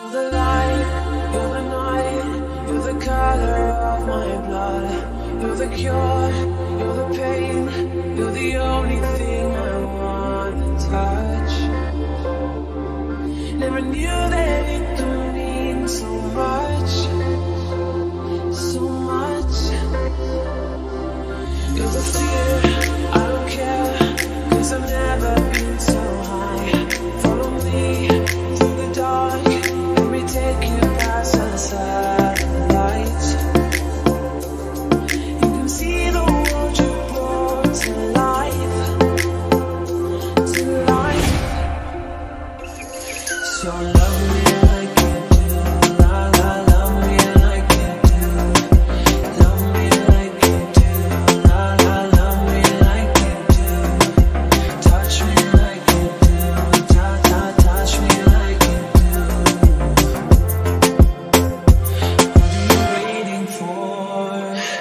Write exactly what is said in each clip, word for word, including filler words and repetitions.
You're the light, you're the night, you're the color of my blood. You're the cure, you're the pain, you're the only thing I wanna touch. Never knew that it could mean so much, so much. You're the fear, I don't care, 'cause I've never been so high. Follow me through the dark, let me take you past the satellites. You can see the world you brought to life, to life. So love me like you do, la la, love me like you do. Love me like you do, la la, love me like you do. Touch me like you do, ta ta, touch me like you do. What are you waiting for?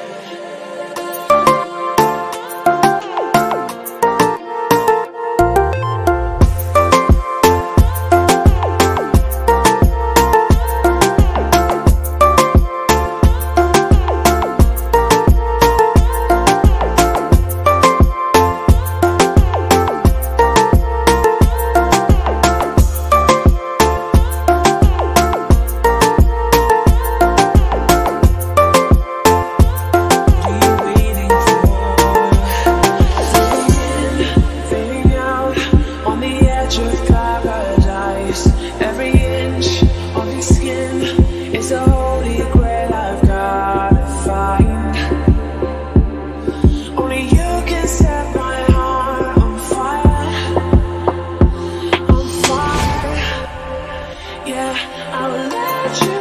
Every inch of your skin is a holy grail I've gotta find. Only you can set my heart on fire, on fire. Yeah, I will let you